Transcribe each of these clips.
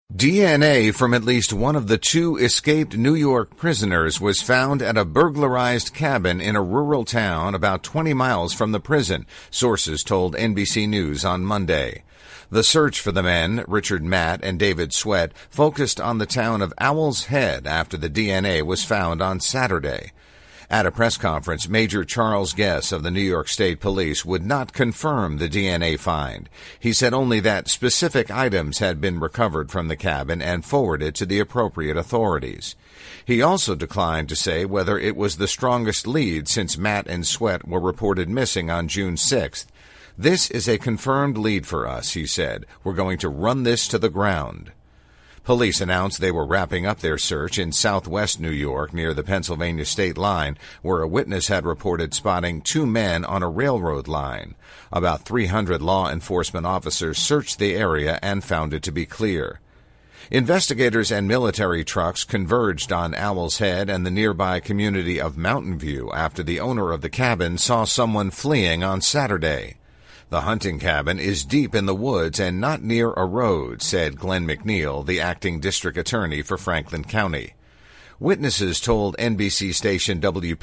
DNA from at least one of the two escaped New York prisoners was found at a burglarized cabin in a rural town about 20 miles from the prison, sources told NBC News on Monday. The search for the men, Richard Matt and David Sweat, focused on the town of Owl's Head after the DNA was found on Saturday. At a press conference, Major Charles Guess of the New York State Police would not confirm the DNA find. He said only that specific items had been recovered from the cabin and forwarded to the appropriate authorities. He also declined to say whether it was the strongest lead since Matt and Sweat were reported missing on June 6th. "This is a confirmed lead for us," he said. "We're going to run this to the ground." Police announced they were wrapping up their search in southwest New York near the Pennsylvania state line, where a witness had reported spotting two men on a railroad line. About 300 law enforcement officers searched the area and found it to be clear. Investigators and military trucks converged on Owl's Head and the nearby community of Mountain View after the owner of the cabin saw someone fleeing on Saturday. "The hunting cabin is deep in the woods and not near a road," said Glenn McNeil, the acting district attorney for Franklin County. Witnesses told NBC station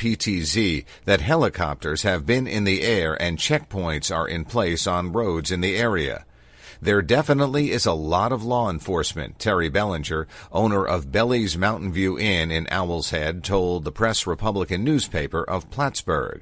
WPTZ that helicopters have been in the air and checkpoints are in place on roads in the area. "There definitely is a lot of law enforcement," Terry Bellinger, owner of Belly's Mountain View Inn in Owl's Head, told the Press Republican newspaper of Plattsburgh.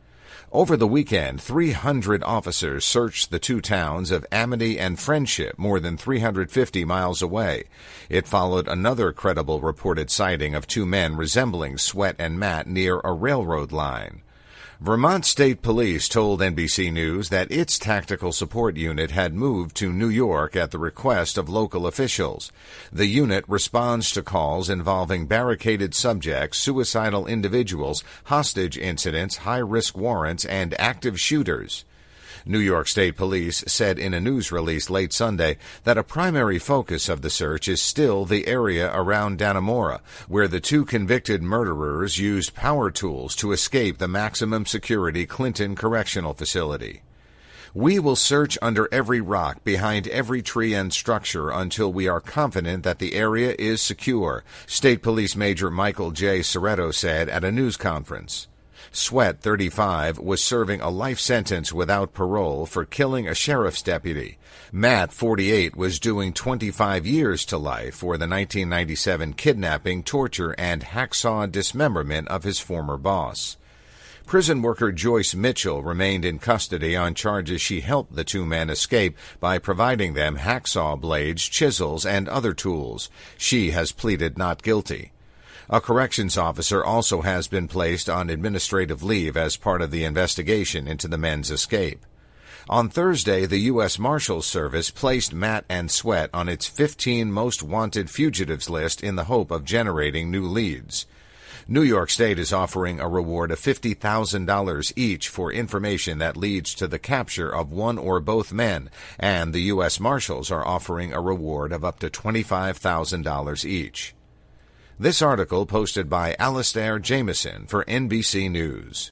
Over the weekend, 300 officers searched the two towns of Amity and Friendship, more than 350 miles away. It followed another credible reported sighting of two men resembling Sweat and Matt near a railroad line. Vermont State Police told NBC News that its tactical support unit had moved to New York at the request of local officials. The unit responds to calls involving barricaded subjects, suicidal individuals, hostage incidents, high-risk warrants, and active shooters. New York State Police said in a news release late Sunday that a primary focus of the search is still the area around Dannemora, where the two convicted murderers used power tools to escape the maximum security Clinton Correctional Facility. "We will search under every rock, behind every tree and structure until we are confident that the area is secure," State Police Major Michael J. Soretto said at a news conference. Sweat, 35, was serving a life sentence without parole for killing a sheriff's deputy. Matt, 48, was doing 25 years to life for the 1997 kidnapping, torture, and hacksaw dismemberment of his former boss. Prison worker Joyce Mitchell remained in custody on charges she helped the two men escape by providing them hacksaw blades, chisels, and other tools. She has pleaded not guilty. A corrections officer also has been placed on administrative leave as part of the investigation into the men's escape. On Thursday, the U.S. Marshals Service placed Matt and Sweat on its 15 most wanted fugitives list in the hope of generating new leads. New York State is offering a reward of $50,000 each for information that leads to the capture of one or both men, and the U.S. Marshals are offering a reward of up to $25,000 each. This article posted by Alastair Jameson for NBC News.